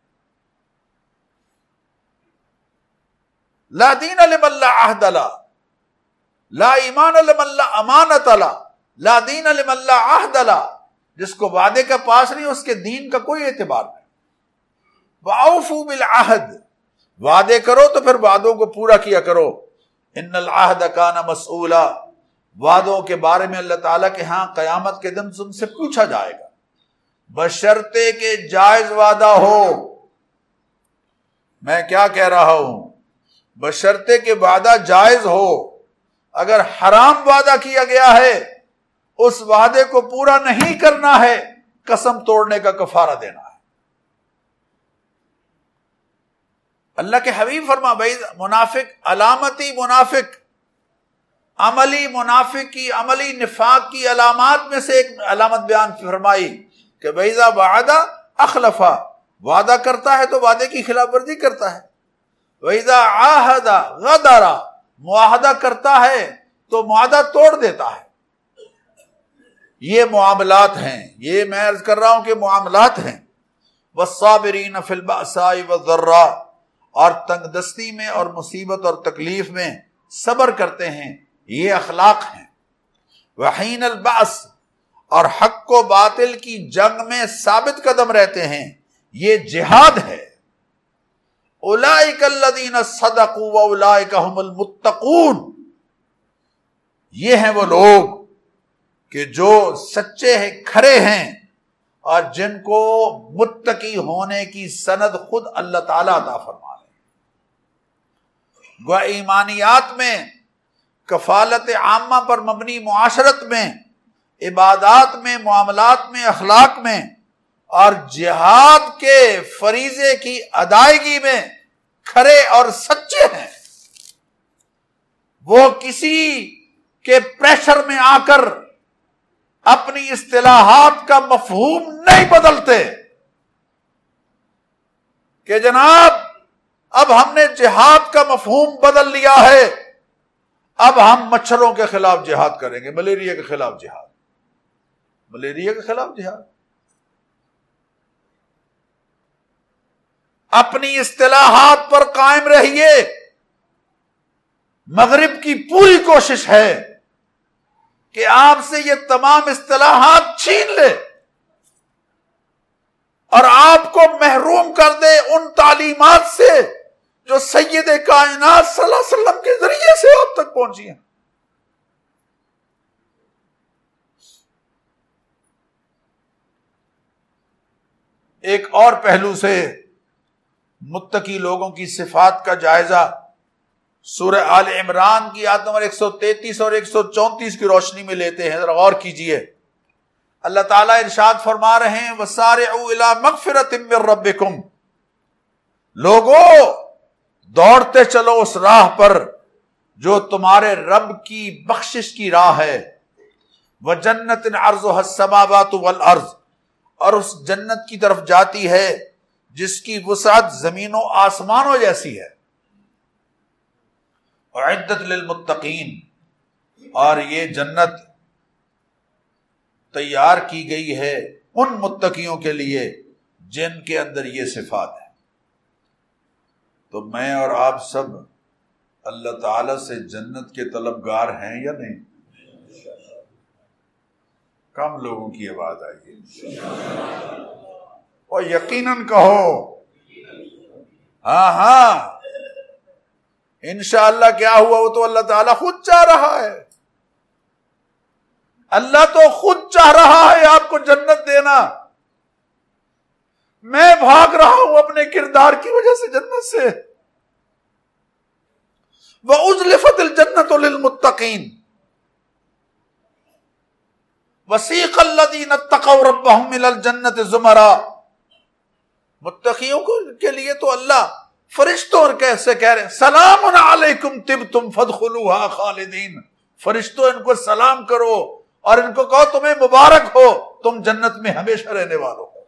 لا دین لمن لا عہد لہ، لا ایمان لمن لا امانت لہ، لا دین لمن لا عہد لہ، جس کو وعدے کا پاس نہیں اس کے دین کا کوئی اعتبار نہیں۔ وَأَوْفُوا بِالْعَهْدِ، وعدے کرو تو پھر وعدوں کو پورا کیا کرو۔ ان العہد کان مسئولا، وعدوں کے بارے میں اللہ تعالیٰ کے ہاں قیامت کے دن تم سے پوچھا جائے گا، بشرطے کہ جائز وعدہ ہو۔ میں کیا کہہ رہا ہوں؟ بشرطے کہ وعدہ جائز ہو۔ اگر حرام وعدہ کیا گیا ہے اس وعدے کو پورا نہیں کرنا ہے، قسم توڑنے کا کفارہ دینا ہے۔ اللہ کے حبیب فرما بھائی منافق، علامتی منافق، عملی منافق کی، عملی نفاق کی علامات میں سے ایک علامت بیان فرمائی کہ وَإِذَا وَعَدَ أَخْلَفَ، وعدہ کرتا ہے تو وعدے کی خلاف ورزی کرتا ہے۔ وَإِذَا عَاهَدَ غَدَرَ، معاہدہ کرتا ہے تو معاہدہ توڑ دیتا ہے۔ یہ معاملات ہیں، یہ میں عرض کر رہا ہوں کہ معاملات ہیں۔ وَالصَّابِرِينَ فِي الْبَأْسَاءِ وَالضَّرَّاءِ، اور تنگ دستی میں اور مصیبت اور تکلیف میں صبر کرتے ہیں، یہ اخلاق ہیں۔ وحین البعث، اور حق و باطل کی جنگ میں ثابت قدم رہتے ہیں، یہ جہاد ہے۔ اولئک الذین صدقوا واولئک هم المتقون، یہ ہیں وہ لوگ کہ جو سچے ہیں، کھرے ہیں، اور جن کو متقی ہونے کی سند خود اللہ تعالیٰ عطا فرما رہے ہیں۔ گویا ایمانیات میں، کفالت عامہ پر مبنی معاشرت میں، عبادات میں، معاملات میں، اخلاق میں، اور جہاد کے فریضے کی ادائیگی میں کھرے اور سچے ہیں۔ وہ کسی کے پریشر میں آ کر اپنی اصطلاحات کا مفہوم نہیں بدلتے کہ جناب اب ہم نے جہاد کا مفہوم بدل لیا ہے، اب ہم مچھروں کے خلاف جہاد کریں گے، ملیریا کے خلاف جہاد، ملیریا کے خلاف جہاد۔ اپنی اصطلاحات پر قائم رہیے۔ مغرب کی پوری کوشش ہے کہ آپ سے یہ تمام اصطلاحات چھین لے اور آپ کو محروم کر دے ان تعلیمات سے جو سید کائنات صلی اللہ علیہ وسلم کے ذریعے سے آپ تک پہنچی ہیں۔ ایک اور پہلو سے متقی لوگوں کی صفات کا جائزہ سورہ آل عمران کی آیت نمبر ایک سو تینتیس اور ایک سو چونتیس کی روشنی میں لیتے ہیں، ذرا غور کیجئے۔ اللہ تعالیٰ ارشاد فرما رہے ہیں وَسَارِعُوا إِلَىٰ مَغْفِرَةٍ مِّن رَبِّكُمْ، لوگو دوڑتے چلو اس راہ پر جو تمہارے رب کی بخشش کی راہ ہے، وَجَنَّةٍ عَرْضُهَا السَّمَاوَاتُ وَالْأَرْضُ، اور اس جنت کی طرف جاتی ہے جس کی وسعت زمین و آسمانوں جیسی ہے۔ اعدت للمتقین، اور یہ جنت تیار کی گئی ہے ان متقیوں کے لیے جن کے اندر یہ صفات ہے۔ تو میں اور آپ سب اللہ تعالی سے جنت کے طلبگار ہیں یا نہیں؟ کم لوگوں کی آواز آئی ہے، اور یقیناً کہو ہاں ہاں انشاءاللہ۔ کیا ہوا؟ وہ تو اللہ تعالیٰ خود چاہ رہا ہے، اللہ تو خود چاہ رہا ہے آپ کو جنت دینا۔ میں بھاگ رہا ہوں اپنے کردار کی وجہ سے جنت سے۔ وَأُزْلِفَتِ الْجَنَّةُ لِلْمُتَّقِينَ وَسِيقَ الَّذِينَ اتَّقَوْا رَبَّهُمْ إِلَى الْجَنَّةِ زُمَرًا، متقیوں کے لیے تو اللہ فرشتوں اور کیسے کہہ رہے ہیں سلام علیکم طبتم فادخلوها خالدین، فرشتوں ان کو سلام کرو اور ان کو کہو تمہیں مبارک ہو، تم جنت میں ہمیشہ رہنے والوں ہو۔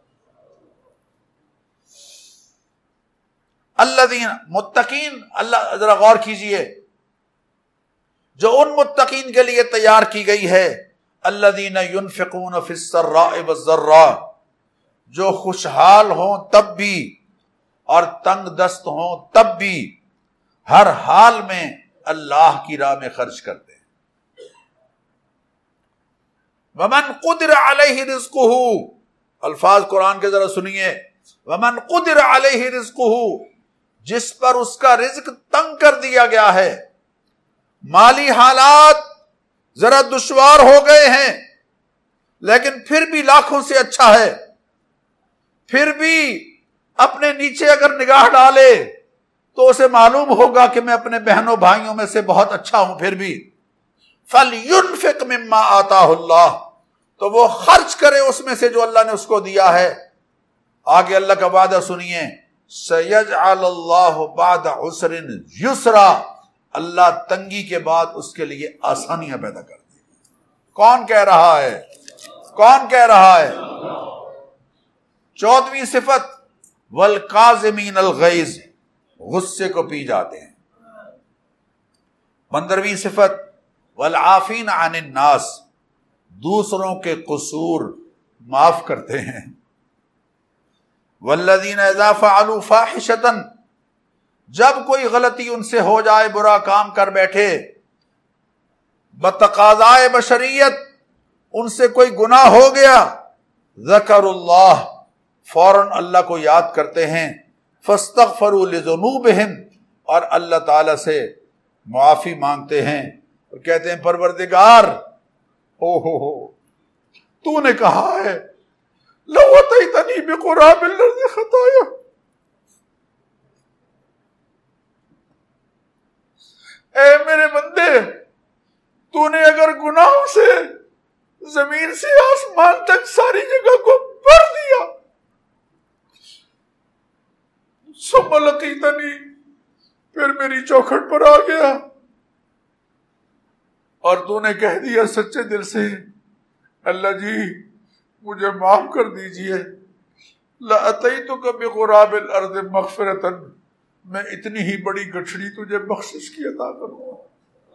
الذین، متقین، اللہ ذرا غور کیجئے، جو ان متقین کے لیے تیار کی گئی ہے، الذین ينفقون فی السراء والضراء، جو خوشحال ہوں تب بھی اور تنگ دست ہوں تب بھی، ہر حال میں اللہ کی راہ میں خرچ کرتے ہیں۔ وَمَنْ قُدِرَ عَلَيْهِ رِزْقُهُ، الفاظ قرآن کے ذرا سنیے، وَمَنْ قُدِرَ عَلَيْهِ رِزْقُهُ، جس پر اس کا رزق تنگ کر دیا گیا ہے، مالی حالات ذرا دشوار ہو گئے ہیں لیکن پھر بھی لاکھوں سے اچھا ہے، پھر بھی اپنے نیچے اگر نگاہ ڈالے تو اسے معلوم ہوگا کہ میں اپنے بہنوں بھائیوں میں سے بہت اچھا ہوں، پھر بھی فَلْيُنْفِقْ مِمَّا آتَاهُ اللَّهُ، تو وہ خرچ کرے اس میں سے جو اللہ نے اس کو دیا ہے۔ آگے اللہ کا وعدہ سنیے، سَيَجْعَلَ اللَّهُ بَعْدَ عُسْرٍ يُسْرًا، اللہ تنگی کے بعد اس کے لیے آسانیاں پیدا کر دیں۔ کون کہہ رہا ہے؟ کون کہہ رہا ہے؟ چودہویں صفت، وَالْقَاظِمِينَ الْغَيْظَ غصے کو پی جاتے ہیں۔ پندرہویں صفت والعافین عن الناس، دوسروں کے قصور معاف کرتے ہیں۔ والذین اذا فعلوا فاحشۃ، جب کوئی غلطی ان سے ہو جائے، برا کام کر بیٹھے، بتقاضائے بشریت ان سے کوئی گناہ ہو گیا، ذکر اللہ، فوراً اللہ کو یاد کرتے ہیں، فاستغفروا لذنوبہم، اور اللہ تعالی سے معافی مانگتے ہیں اور کہتے ہیں پروردگار او ہو ہو تو نے کہا ہے لو اتیتنی بقراب الارض خطایا، اے میرے بندے تو نے اگر گناہوں سے زمین سے آسمان تک ساری جگہ کو بھر دیا، ثم لقیتنی، پھر میری چوکھٹ پر آ گیا اور تو نے کہہ دیا سچے دل سے اللہ جی مجھے معاف کر دیجئے، لَأَتَيْتُكَ بِقُرَابِ الْأَرْضِ مَغْفِرَةً، میں اتنی ہی بڑی گٹھڑی تجھے بخشش کی عطا کروں گا۔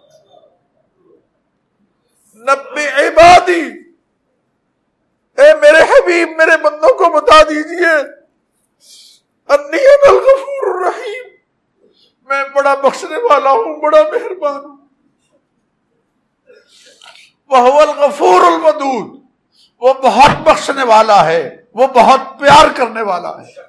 نبئ عبادی، اے میرے حبیب میرے بندوں کو بتا دیجئے، انی انا الغفور الرحیم، میں بڑا بخشنے والا ہوں، بڑا مہربان ہوں۔ وَهُوَ الْغَفُورُ الْوَدُودُ، وہ بہت بخشنے والا ہے، وہ بہت پیار کرنے والا ہے۔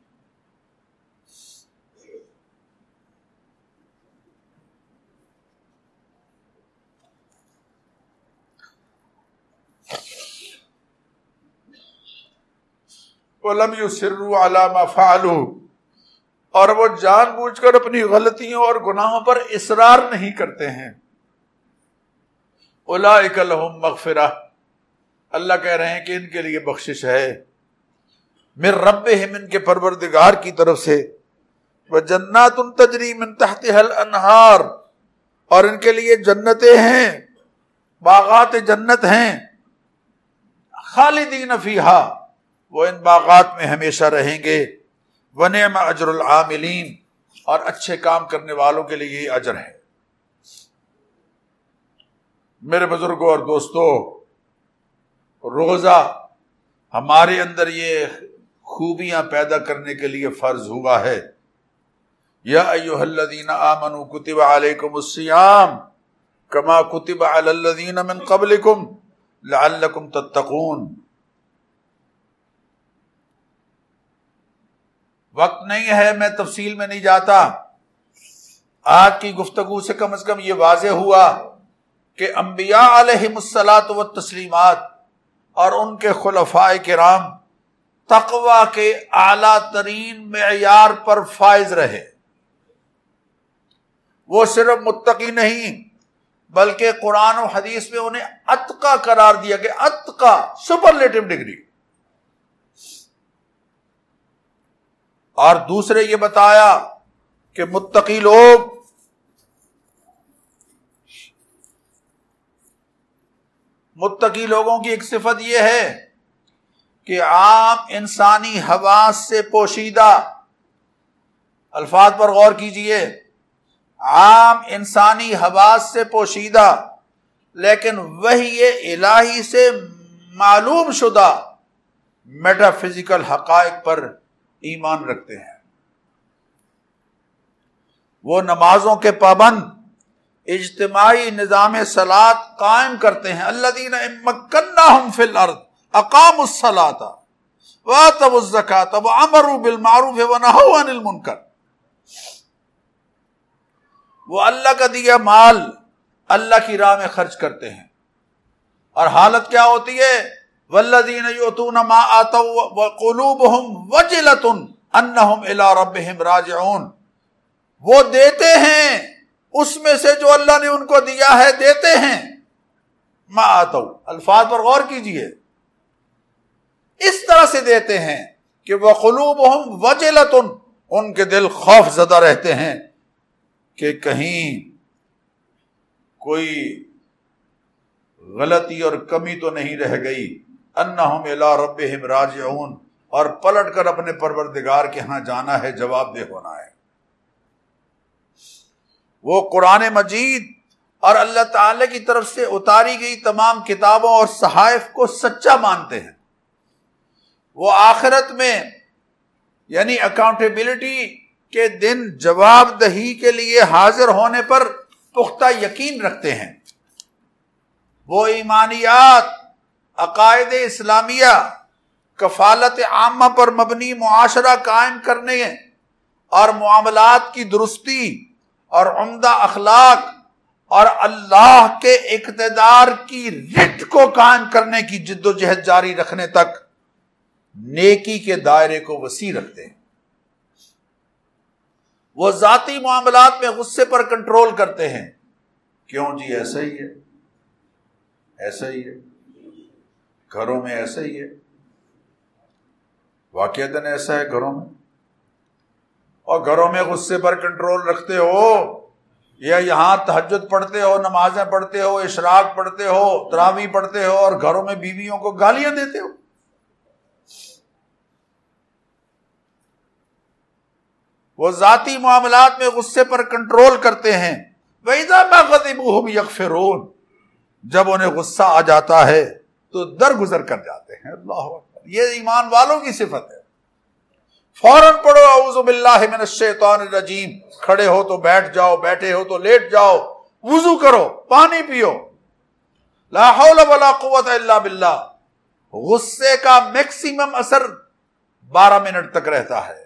وَلَمْ يُصِرُّوا عَلَى مَا فَعَلُوا، اور وہ جان بوجھ کر اپنی غلطیوں اور گناہوں پر اصرار نہیں کرتے ہیں۔ اولئک لہم مغفرہ، اللہ کہہ رہے ہیں کہ ان کے لیے بخشش ہے، من ربہم، ان کے پروردگار کی طرف سے، وجنات تجری من تحتها الانہار، اور ان کے لیے جنتیں ہیں، باغات جنت ہیں، خالدین فیہا، وہ ان باغات میں ہمیشہ رہیں گے، ونعم اجر العاملین، اور اچھے کام کرنے والوں کے لیے یہ اجر ہے۔ میرے بزرگوں اور دوستو، روزہ ہمارے اندر یہ خوبیاں پیدا کرنے کے لیے فرض ہوا ہے۔ یا ایھا الذین آمنوا کتب علیکم الصیام کما کتب علی الذین من قبلکم لعلکم تتقون۔ وقت نہیں ہے، میں تفصیل میں نہیں جاتا، آج کی گفتگو سے کم از کم یہ واضح ہوا کہ انبیاء علیہم الصلاۃ والتسلیمات اور ان کے خلفاء کرام تقوی کے اعلیٰ ترین معیار پر فائز رہے۔ وہ صرف متقی نہیں بلکہ قرآن و حدیث میں انہیں اتقی قرار دیا کہ اتقی سپرلیٹو ڈگری، اور دوسرے یہ بتایا کہ متقی لوگ متقی لوگوں کی ایک صفت یہ ہے کہ عام انسانی حواس سے پوشیدہ، الفاظ پر غور کیجئے، عام انسانی حواس سے پوشیدہ لیکن وحی الہی سے معلوم شدہ میٹا فزیکل حقائق پر ایمان رکھتے ہیں۔ وہ نمازوں کے پابند، اجتماعی نظام صلاۃ قائم کرتے ہیں۔ الذین مکناہم فی الارض اقاموا الصلاۃ وآتوا الزکاۃ وامروا بالمعروف ونہوا عن المنکر۔ وہ اللہ کا دیا مال اللہ کی راہ میں خرچ کرتے ہیں، اور حالت کیا ہوتی ہے؟ والذین یؤتون ما آتوا وقلوبہم وجلۃ انہم الی ربہم راجعون۔ وہ دیتے ہیں اس میں سے جو اللہ نے ان کو دیا ہے، دیتے ہیں۔ ما آتوا، الفاظ پر غور کیجئے، اس طرح سے دیتے ہیں کہ وقلوبہم وجلۃ، ان کے دل خوف زدہ رہتے ہیں کہ کہیں کوئی غلطی اور کمی تو نہیں رہ گئی۔ انہم الی ربہم راجعون، اور پلٹ کر اپنے پروردگار کے ہاں جانا ہے، جواب دہ ہونا ہے۔ وہ قرآن مجید اور اللہ تعالی کی طرف سے اتاری گئی تمام کتابوں اور صحائف کو سچا مانتے ہیں، وہ آخرت میں یعنی اکاؤنٹیبلٹی کے دن جواب دہی کے لیے حاضر ہونے پر پختہ یقین رکھتے ہیں، وہ ایمانیات، عقائد اسلامیہ، کفالت عامہ پر مبنی معاشرہ قائم کرنے اور معاملات کی درستی اور عمدہ اخلاق اور اللہ کے اقتدار کی رٹ کو قائم کرنے کی جد و جہد جاری رکھنے تک نیکی کے دائرے کو وسیع رکھتے ہیں۔ وہ ذاتی معاملات میں غصے پر کنٹرول کرتے ہیں، کیوں جی ایسا ہی ہے، ایسا ہی ہے، گھروں میں ایسا ہی ہے، واقعتاً ایسا ہے گھروں میں، اور گھروں میں غصے پر کنٹرول رکھتے ہو یا یہاں تہجد پڑھتے ہو، نمازیں پڑھتے ہو، اشراق پڑھتے ہو، تراویح پڑھتے ہو، اور گھروں میں بیویوں کو گالیاں دیتے ہو۔ وہ ذاتی معاملات میں غصے پر کنٹرول کرتے ہیں، وَإِذَا مَا غَضِبُوا هُمْ يَغْفِرُونَ، جب انہیں غصہ آ جاتا ہے تو درگزر کر جاتے ہیں۔ اللہ اکبر، یہ ایمان والوں کی صفت ہے۔ فوراً پڑھو اعوذ باللہ من الشیطان الرجیم، کھڑے ہو تو بیٹھ جاؤ، بیٹھے ہو تو لیٹ جاؤ، وضو کرو، پانی پیو، لا حول ولا قوت الا باللہ۔ غصے کا میکسیمم اثر بارہ منٹ تک رہتا ہے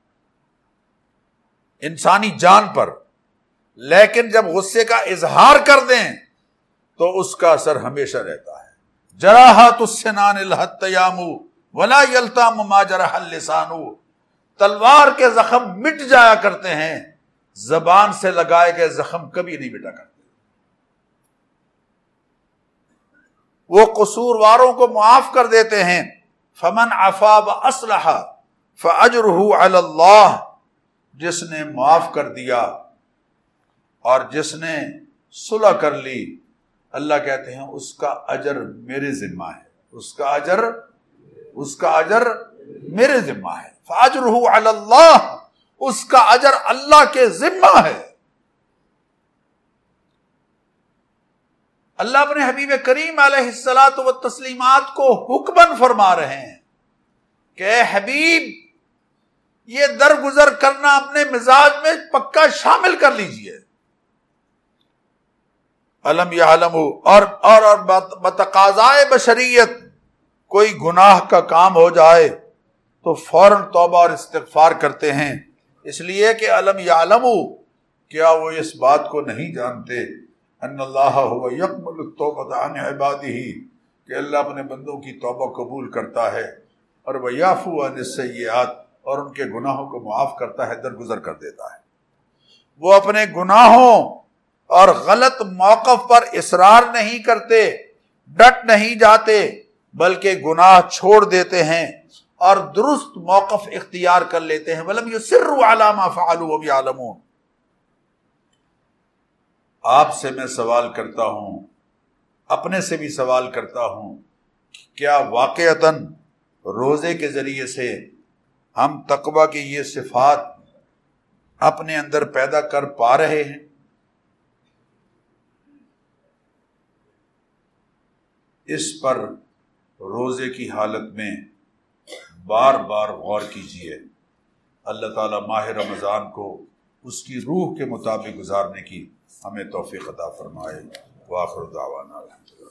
انسانی جان پر، لیکن جب غصے کا اظہار کر دیں تو اس کا اثر ہمیشہ رہتا ہے۔ جراحات السنان الحتیام ولا یلتام ما جرح اللسان، تلوار کے زخم مٹ جایا کرتے ہیں، زبان سے لگائے گئے زخم کبھی نہیں مٹا کرتے۔ وہ قصورواروں کو معاف کر دیتے ہیں، فمن عفا واصلح فاجرہ علی اللہ، جس نے معاف کر دیا اور جس نے صلح کر لی، اللہ کہتے ہیں اس کا اجر میرے ذمہ ہے، اس کا اجر اس کا اجر میرے ذمہ ہے، فاجرہ علی اللہ، اس کا اجر اللہ کے ذمہ ہے۔ اللہ اپنے حبیب کریم علیہ الصلاۃ والتسلیمات کو حکماً فرما رہے ہیں کہ اے حبیب، یہ درگزر کرنا اپنے مزاج میں پکا شامل کر لیجئے۔ علم یعلموا، اور اور اور بتقاضائے بشریت کوئی گناہ کا کام ہو جائے تو فوراً توبہ اور استغفار کرتے ہیں، اس لیے کہ علم یعلموا، کیا وہ اس بات کو نہیں جانتے، ان اللہ هو یقبل التوبۃ عن عبادہ، کہ اللہ اپنے بندوں کی توبہ قبول کرتا ہے، اور ویعفو عن السیئات، اور ان کے گناہوں کو معاف کرتا ہے، درگزر کر دیتا ہے۔ وہ اپنے گناہوں اور غلط موقف پر اصرار نہیں کرتے، ڈٹ نہیں جاتے، بلکہ گناہ چھوڑ دیتے ہیں اور درست موقف اختیار کر لیتے ہیں۔ وَلَمْ يُصِرُّوا عَلَى مَا فَعَلُوا وَهُمْ يَعْلَمُونَ۔ آپ سے میں سوال کرتا ہوں، اپنے سے بھی سوال کرتا ہوں، کیا واقعتاً روزے کے ذریعے سے ہم تقویٰ کی یہ صفات اپنے اندر پیدا کر پا رہے ہیں؟ اس پر روزے کی حالت میں بار بار غور کیجیے۔ اللہ تعالیٰ ماہ رمضان کو اس کی روح کے مطابق گزارنے کی ہمیں توفیق عطا فرمائے۔ وآخر دعوانا الحمدللہ۔